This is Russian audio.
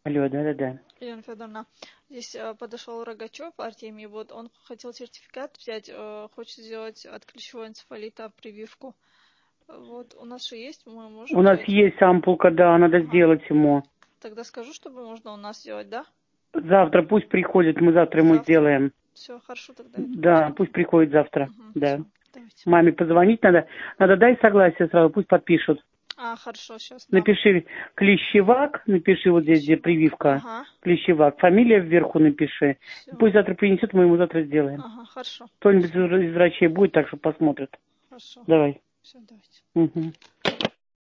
Алло, да-да-да. Елена Федоровна, здесь подошел Рогачев Артемий, вот он хотел сертификат взять, хочет сделать от клещевого энцефалита прививку. Вот у нас же есть, мы можем У нас взять. есть ампулка, да, надо Ага. сделать ему. Тогда скажу, чтобы можно у нас сделать, да? Завтра пусть приходит, мы завтра ему Завтра. сделаем. Все, хорошо, тогда я Да, перечислю. пусть приходит завтра, да. Все, давайте. Маме позвонить надо. Надо дай согласие сразу, пусть подпишут. Хорошо, сейчас дам. Напиши Клещевак, напиши вот здесь, где Клещевак. прививка. Ага, Клещевак. Фамилия вверху напиши. все. Пусть завтра принесет, мы ему завтра сделаем. Ага, хорошо. Кто-нибудь Все, из врачей будет, так что посмотрит. хорошо. Давай. Все, давайте. Угу.